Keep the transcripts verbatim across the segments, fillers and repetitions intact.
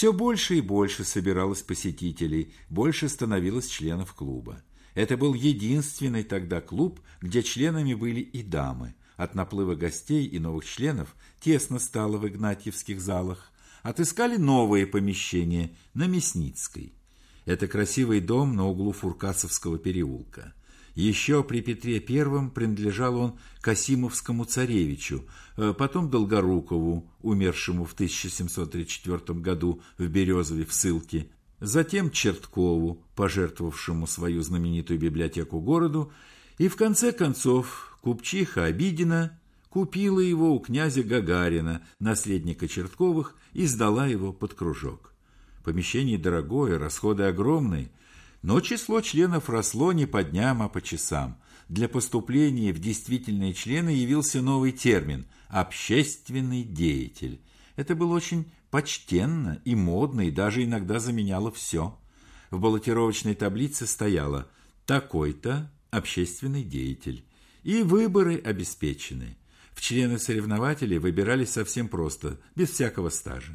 Все больше и больше собиралось посетителей, больше становилось членов клуба. Это был единственный тогда клуб, где членами были и дамы. От наплыва гостей и новых членов тесно стало в игнатьевских залах. Отыскали новые помещения на Мясницкой. Это красивый дом на углу Фуркасовского переулка. Еще при Петре Первом принадлежал он Касимовскому царевичу, потом Долгорукову, умершему в тысяча семьсот тридцать четвёртом году в Березове в ссылке, затем Черткову, пожертвовавшему свою знаменитую библиотеку городу, и в конце концов купчиха Обидина купила его у князя Гагарина, наследника Чертковых, и сдала его под кружок. Помещение дорогое, расходы огромные, но число членов росло не по дням, а по часам. Для поступления в действительные члены явился новый термин – «общественный деятель». Это было очень почтенно и модно, и даже иногда заменяло все. В баллотировочной таблице стояло «такой-то общественный деятель», и выборы обеспечены. В члены-соревнователи выбирались совсем просто, без всякого стажа.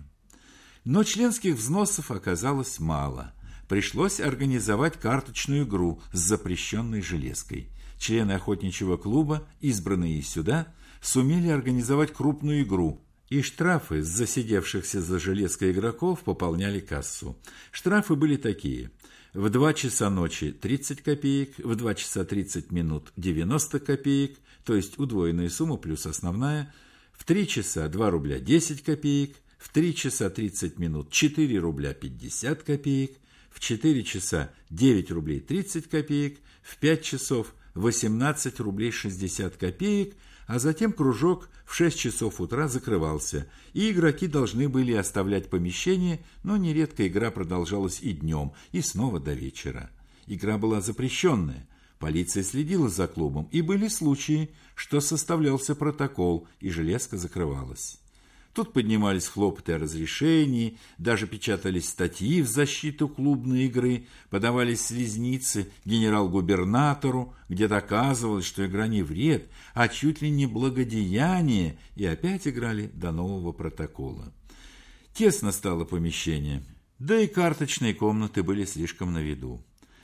Но членских взносов оказалось мало. Пришлось организовать карточную игру с запрещенной железкой. Члены охотничьего клуба, избранные сюда, сумели организовать крупную игру, и штрафы с засидевшихся за железкой игроков пополняли кассу. Штрафы были такие: в два часа ночи тридцать копеек, в два часа тридцать минут девяносто копеек, то есть удвоенная сумма плюс основная, в три часа два рубля десять копеек, в три часа тридцать минут четыре рубля пятьдесят копеек, в четыре часа девять рублей тридцать копеек, в пять часов восемнадцать рублей шестьдесят копеек, а затем кружок в шесть часов утра закрывался, и игроки должны были оставлять помещение, но нередко игра продолжалась и днем, и снова до вечера. Игра была запрещенная, полиция следила за клубом, и были случаи, что составлялся протокол, и железка закрывалась. Тут поднимались хлопоты о разрешении, даже печатались статьи в защиту клубной игры, подавались слезницы генерал-губернатору, где доказывалось, что игра не вред, а чуть ли не благодеяние, и опять играли до нового протокола. Тесно стало помещение, да и карточные комнаты были слишком на виду.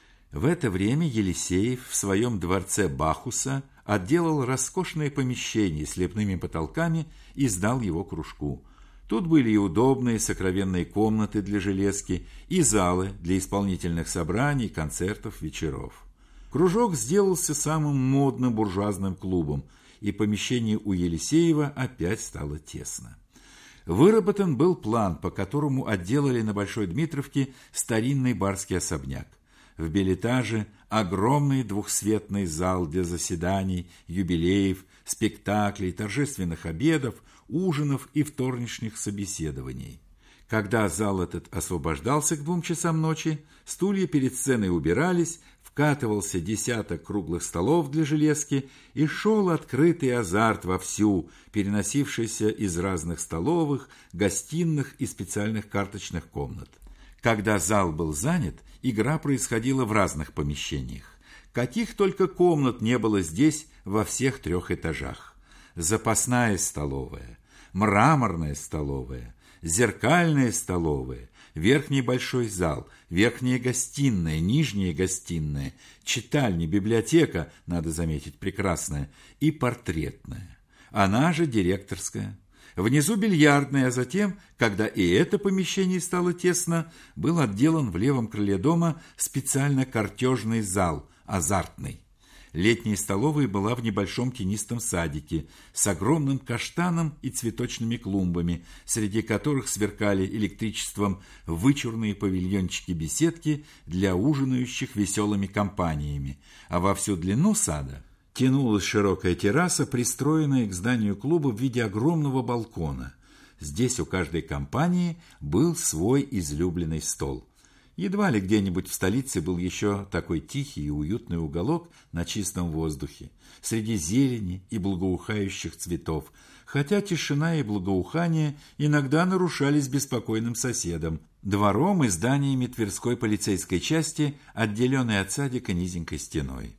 В это время Елисеев в своем дворце Бахуса отделал роскошное помещение с лепными потолками и сдал его кружку. Тут были и удобные сокровенные комнаты для железки, и залы для исполнительных собраний, концертов, вечеров. Кружок сделался самым модным буржуазным клубом, и помещение у Елисеева опять стало тесно. Выработан был план, по которому отделали на Большой Дмитровке старинный барский особняк. В бельэтаже огромный двухсветный зал для заседаний, юбилеев, спектаклей, торжественных обедов, ужинов и вторничных собеседований. Когда зал этот освобождался к двум часам ночи, стулья перед сценой убирались, вкатывался десяток круглых столов для железки, и шел открытый азарт вовсю, переносившийся из разных столовых, гостиных и специальных карточных комнат. Когда зал был занят, игра происходила в разных помещениях. Каких только комнат не было здесь во всех трех этажах. Запасная столовая, мраморная столовая, зеркальная столовая, верхний большой зал, верхняя гостиная, нижняя гостиная, читальня, библиотека, надо заметить, прекрасная, и портретная. Она же директорская. Внизу бильярдная, а затем, когда и это помещение стало тесно, был отделан в левом крыле дома специально картежный зал, азартный. Летняя столовая была в небольшом тенистом садике с огромным каштаном и цветочными клумбами, среди которых сверкали электричеством вычурные павильончики-беседки для ужинающих веселыми компаниями, а во всю длину сада тянулась широкая терраса, пристроенная к зданию клуба в виде огромного балкона. Здесь у каждой компании был свой излюбленный стол. Едва ли где-нибудь в столице был еще такой тихий и уютный уголок на чистом воздухе, среди зелени и благоухающих цветов, хотя тишина и благоухание иногда нарушались беспокойным соседом, двором и зданиями Тверской полицейской части, отделенной от садика низенькой стеной.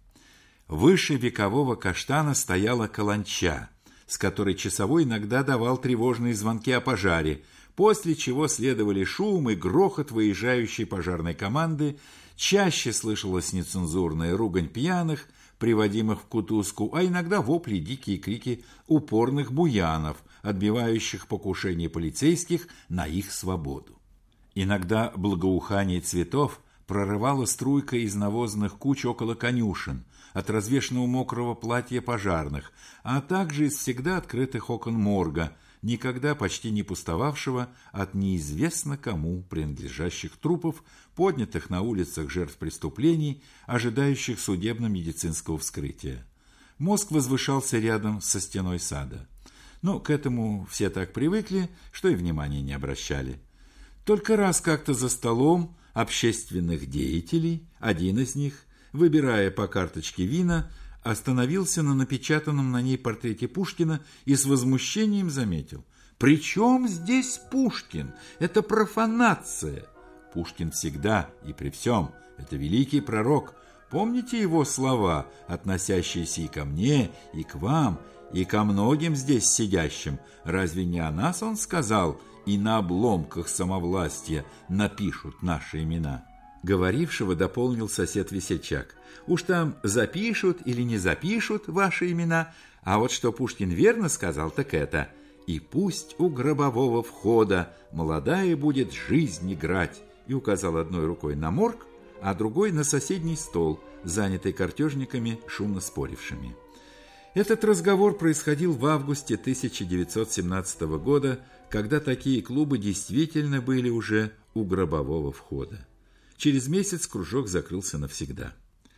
Выше векового каштана стояла каланча, с которой часовой иногда давал тревожные звонки о пожаре, после чего следовали шум и грохот выезжающей пожарной команды, чаще слышалась нецензурная ругань пьяных, приводимых в кутузку, а иногда вопли и дикие крики упорных буянов, отбивающих покушение полицейских на их свободу. Иногда благоухание цветов прорывала струйка из навозных куч около конюшен, от развешанного мокрого платья пожарных, а также из всегда открытых окон морга, никогда почти не пустовавшего от неизвестно кому принадлежащих трупов, поднятых на улицах жертв преступлений, ожидающих судебно-медицинского вскрытия. Мозг возвышался рядом со стеной сада. Но к этому все так привыкли, что и внимания не обращали. Только раз как-то за столом общественных деятелей один из них, выбирая по карточке вина, остановился на напечатанном на ней портрете Пушкина и с возмущением заметил: «При чем здесь Пушкин? Это профанация!» Пушкин всегда и при всем – это великий пророк. Помните его слова, относящиеся и ко мне, и к вам, и ко многим здесь сидящим? Разве не о нас он сказал: «И на обломках самовластия напишут наши имена»?» Говорившего дополнил сосед-весельчак: «Уж там запишут или не запишут ваши имена, а вот что Пушкин верно сказал, так это: и пусть у гробового входа молодая будет жизнь играть», и указал одной рукой на морг, а другой на соседний стол, занятый картежниками, шумно спорившими. Этот разговор происходил в августе тысяча девятьсот семнадцатого года, когда такие клубы действительно были уже у гробового входа. Через месяц кружок закрылся навсегда.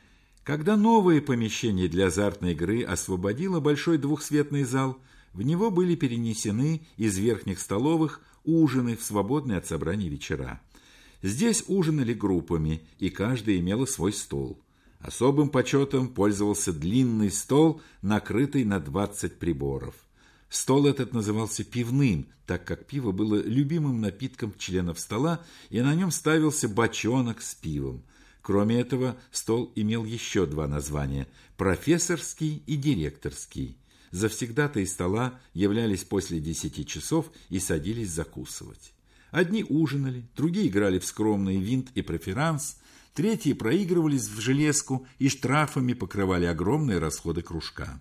Когда новое помещение для азартной игры освободило большой двухсветный зал, в него были перенесены из верхних столовых ужины в свободные от собраний вечера. Здесь ужинали группами, и каждая имела свой стол. Особым почетом пользовался длинный стол, накрытый на двадцать приборов. Стол этот назывался пивным, так как пиво было любимым напитком членов стола, и на нем ставился бочонок с пивом. Кроме этого, стол имел еще два названия – профессорский и директорский. Завсегдатаи стола являлись после десяти часов и садились закусывать. Одни ужинали, другие играли в скромный винт и преферанс, третьи проигрывались в железку и штрафами покрывали огромные расходы кружка.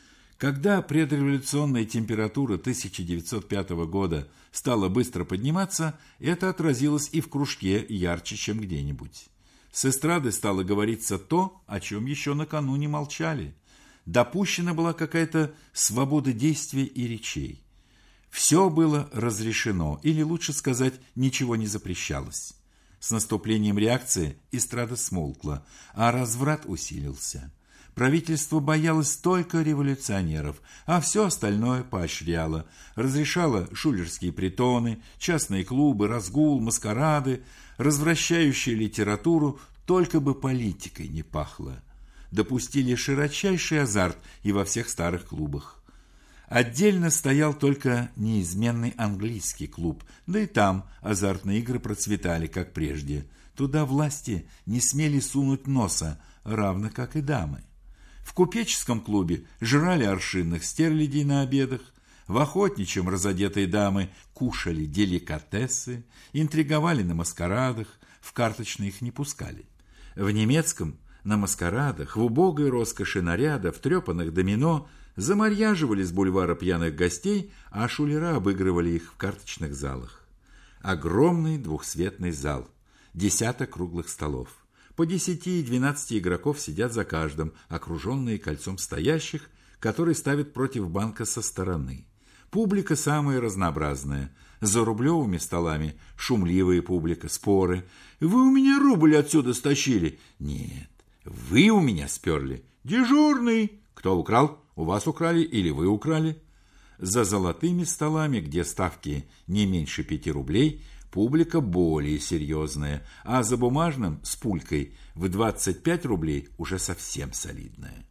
Когда предреволюционная температура тысяча девятьсот пятого года стала быстро подниматься, это отразилось и в кружке ярче, чем где-нибудь. С эстрады стало говориться то, о чем еще накануне молчали. Допущена была какая-то свобода действий и речей. Все было разрешено, или, лучше сказать, ничего не запрещалось. С наступлением реакции эстрада смолкла, а разврат усилился. Правительство боялось только революционеров, а все остальное поощряло. Разрешало шулерские притоны, частные клубы, разгул, маскарады, развращающие литературу, только бы политикой не пахло. Допустили широчайший азарт и во всех старых клубах. Отдельно стоял только неизменный английский клуб, да и там азартные игры процветали, как прежде. Туда власти не смели сунуть носа, равно как и дамы. В купеческом клубе жрали аршинных стерлядей на обедах, в охотничьем разодетые дамы кушали деликатесы, интриговали на маскарадах, в карточные их не пускали. В немецком на маскарадах, в убогой роскоши наряда, в трепанных домино замарьяживали с бульвара пьяных гостей, а шулера обыгрывали их в карточных залах. Огромный двухсветный зал, десяток круглых столов. По десяти и двенадцати игроков сидят за каждым, окруженные кольцом стоящих, которые ставят против банка со стороны. Публика самая разнообразная. За рублевыми столами шумливая публика, споры. «Вы у меня рубль отсюда стащили?» «Нет, вы у меня сперли». «Дежурный». «Кто украл? У вас украли или вы украли?» За золотыми столами, где ставки не меньше пяти рублей, публика более серьезная, а за бумажным с пулькой в двадцать пять рублей уже совсем солидная.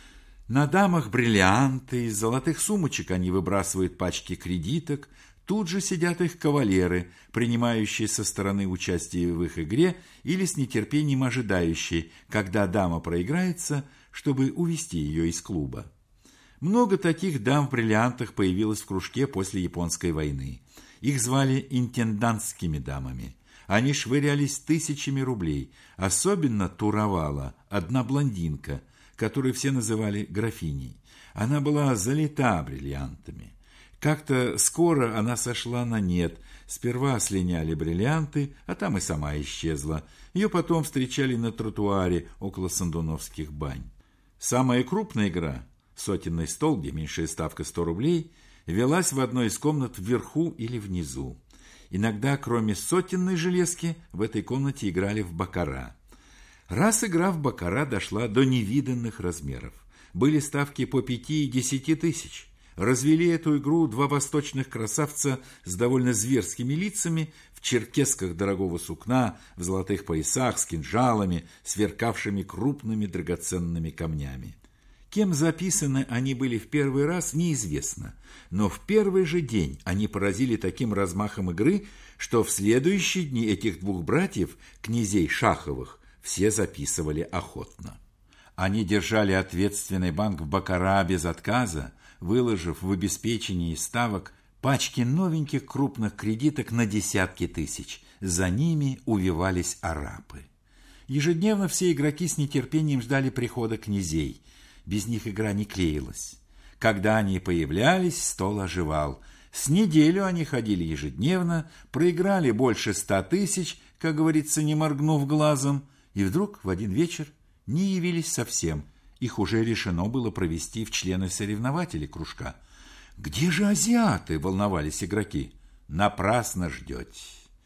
На дамах бриллианты, из золотых сумочек они выбрасывают пачки кредиток, тут же сидят их кавалеры, принимающие со стороны участие в их игре или с нетерпением ожидающие, когда дама проиграется, чтобы увести ее из клуба. Много таких дам в бриллиантах появилось в кружке после Японской войны. Их звали интендантскими дамами. Они швырялись тысячами рублей. Особенно туровала одна блондинка, которую все называли графиней. Она была залита бриллиантами. Как-то скоро она сошла на нет. Сперва слиняли бриллианты, а там и сама исчезла. Ее потом встречали на тротуаре около Сандуновских бань. Самая крупная игра, сотенный стол, где меньшая ставка сто рублей, велась в одной из комнат вверху или внизу. Иногда, кроме сотенной железки, в этой комнате играли в баккара. Раз игра в баккара дошла до невиданных размеров. Были ставки по пяти и десяти тысяч. Развели эту игру два восточных красавца с довольно зверскими лицами, в черкесках дорогого сукна, в золотых поясах, с кинжалами, сверкавшими крупными драгоценными камнями. Кем записаны они были в первый раз, неизвестно, но в первый же день они поразили таким размахом игры, что в следующие дни этих двух братьев, князей Шаховых, все записывали охотно. Они держали ответственный банк в баккара без отказа, выложив в обеспечении ставок пачки новеньких крупных кредиток на десятки тысяч. За ними увивались арапы. Ежедневно все игроки с нетерпением ждали прихода князей. Без них игра не клеилась. Когда они появлялись, стол оживал. С неделю они ходили ежедневно, проиграли больше ста тысяч, как говорится, не моргнув глазом, и вдруг в один вечер не явились совсем. Их уже решено было провести в члены-соревнователи кружка. «Где же азиаты?» – волновались игроки. «Напрасно ждете.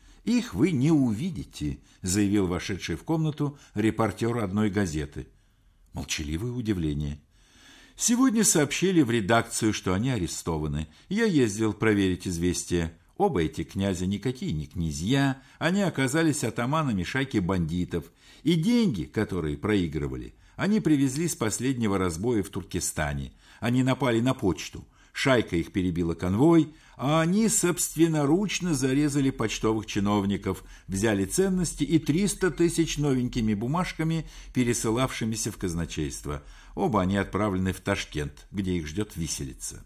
Их вы не увидите», – заявил вошедший в комнату репортер одной газеты. Молчаливое удивление. «Сегодня сообщили в редакцию, что они арестованы. Я ездил проверить известия. Оба эти князя никакие не князья, они оказались атаманами шайки бандитов. И деньги, которые проигрывали, они привезли с последнего разбоя в Туркестане. Они напали на почту. Шайка их перебила конвой, а они собственноручно зарезали почтовых чиновников, взяли ценности и триста тысяч новенькими бумажками, пересылавшимися в казначейство. Оба они отправлены в Ташкент, где их ждет виселица».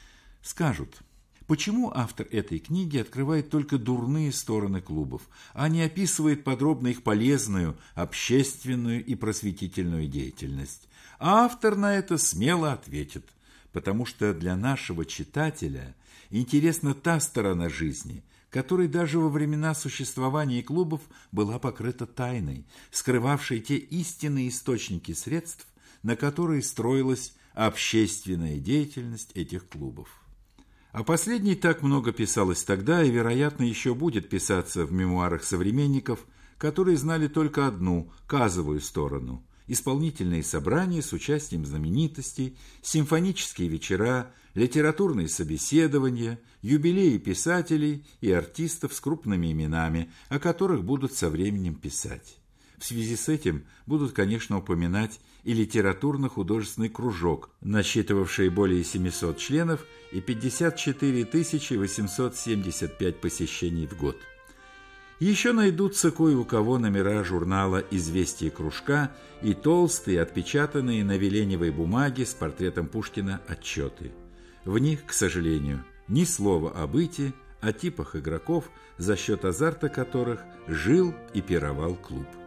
Скажут, почему автор этой книги открывает только дурные стороны клубов, а не описывает подробно их полезную, общественную и просветительную деятельность? А автор на это смело ответит, потому что для нашего читателя интересна та сторона жизни, которой даже во времена существования клубов была покрыта тайной, скрывавшей те истинные источники средств, на которые строилась общественная деятельность этих клубов. О последней так много писалось тогда и, вероятно, еще будет писаться в мемуарах современников, которые знали только одну, казовую сторону – исполнительные собрания с участием знаменитостей, симфонические вечера, литературные собеседования, юбилеи писателей и артистов с крупными именами, о которых будут со временем писать. В связи с этим будут, конечно, упоминать и литературно-художественный кружок, насчитывавший более семисот членов и пятьдесят четыре тысячи восемьсот семьдесят пять посещений в год. Еще найдутся кое у кого номера журнала «Известия кружка» и толстые, отпечатанные на веленевой бумаге с портретом Пушкина отчеты. В них, к сожалению, ни слова о быте, о типах игроков, за счет азарта которых жил и пировал клуб.